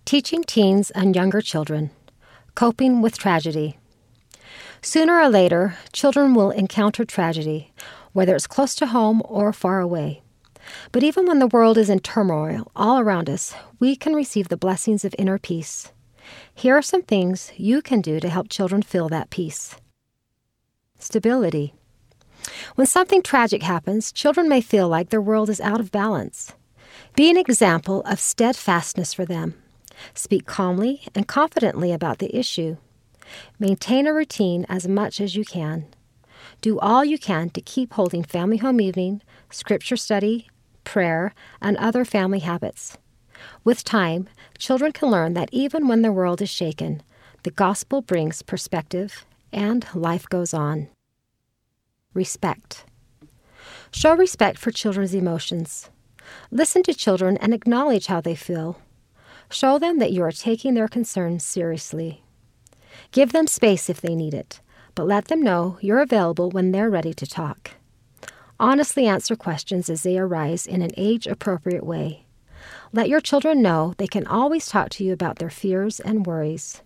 Teaching teens and younger children, coping with tragedy. Sooner or later, children will encounter tragedy, whether it's close to home or far away. But even when the world is in turmoil all around us, we can receive the blessings of inner peace. Here are some things you can do to help children feel that peace. Stability. When something tragic happens, children may feel like their world is out of balance. Be an example of steadfastness for them. Speak calmly and confidently about the issue. Maintain a routine as much as you can. Do all you can to keep holding family home evening, scripture study, prayer, and other family habits. With time, children can learn that even when the world is shaken, the gospel brings perspective and life goes on. Respect. Show respect for children's emotions. Listen to children and acknowledge how they feel. Show them that you are taking their concerns seriously. Give them space if they need it, but let them know you're available when they're ready to talk. Honestly answer questions as they arise in an age-appropriate way. Let your children know they can always talk to you about their fears and worries.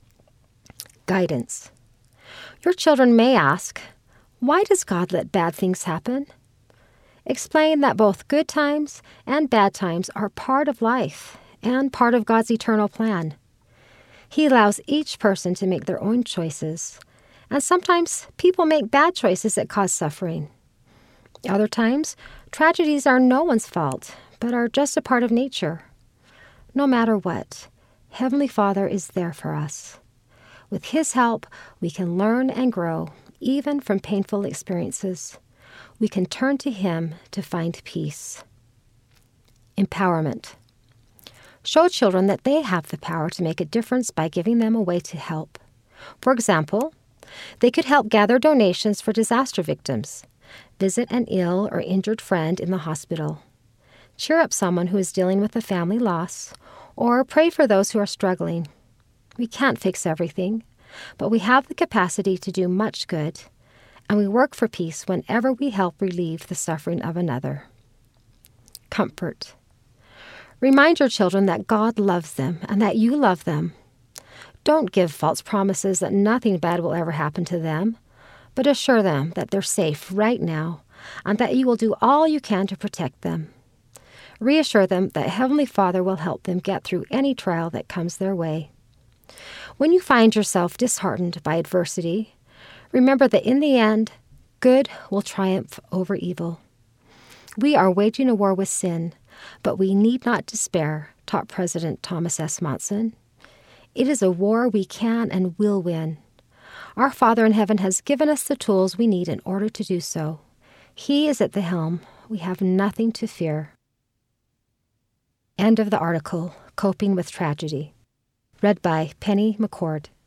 Guidance. Your children may ask, "Why does God let bad things happen?" Explain that both good times and bad times are part of life and part of God's eternal plan. He allows each person to make their own choices, and sometimes people make bad choices that cause suffering. Other times, tragedies are no one's fault, but are just a part of nature. No matter what, Heavenly Father is there for us. With His help, we can learn and grow, even from painful experiences. We can turn to Him to find peace. Empowerment. Show children that they have the power to make a difference by giving them a way to help. For example, they could help gather donations for disaster victims, visit an ill or injured friend in the hospital, cheer up someone who is dealing with a family loss, or pray for those who are struggling. We can't fix everything, but we have the capacity to do much good, and we work for peace whenever we help relieve the suffering of another. Comfort. Remind your children that God loves them and that you love them. Don't give false promises that nothing bad will ever happen to them, but assure them that they're safe right now and that you will do all you can to protect them. Reassure them that Heavenly Father will help them get through any trial that comes their way. When you find yourself disheartened by adversity, remember that in the end, good will triumph over evil. We are waging a war with sin, but we need not despair, taught President Thomas S. Monson. It is a war we can and will win. Our Father in heaven has given us the tools we need in order to do so. He is at the helm. We have nothing to fear. End of the article, Coping with Tragedy. Read by Penny McCord.